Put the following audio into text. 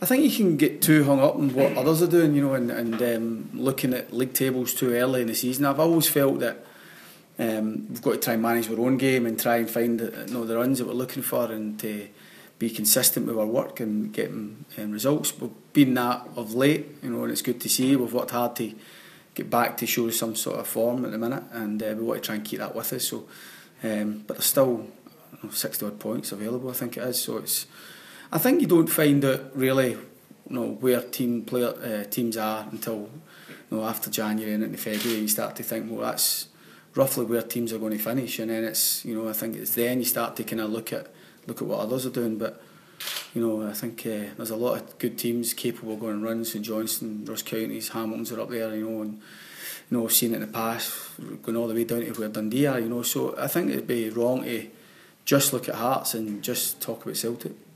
I think you can get too hung up on what others are doing, and looking at league tables too early in the season. I've always felt that we've got to try and manage our own game and try and find the runs that we're looking for, and to be consistent with our work and getting results. We've been that of late, and it's good to see. We've worked hard to get back to show some sort of form at the minute, and we want to try and keep that with us. So, but there's still 60 odd points available, I think it is. So I think you don't find out really, where teams are until after January and into February. You start to think, well, that's roughly where teams are going to finish, and then it's I think it's then you start to kind of look at what others are doing. But I think there's a lot of good teams capable of going runs. St Johnstone, Ross Counties, Hamiltons are up there, and I've seen it in the past, going all the way down to where Dundee are. So I think it'd be wrong to just look at Hearts and just talk about Celtic.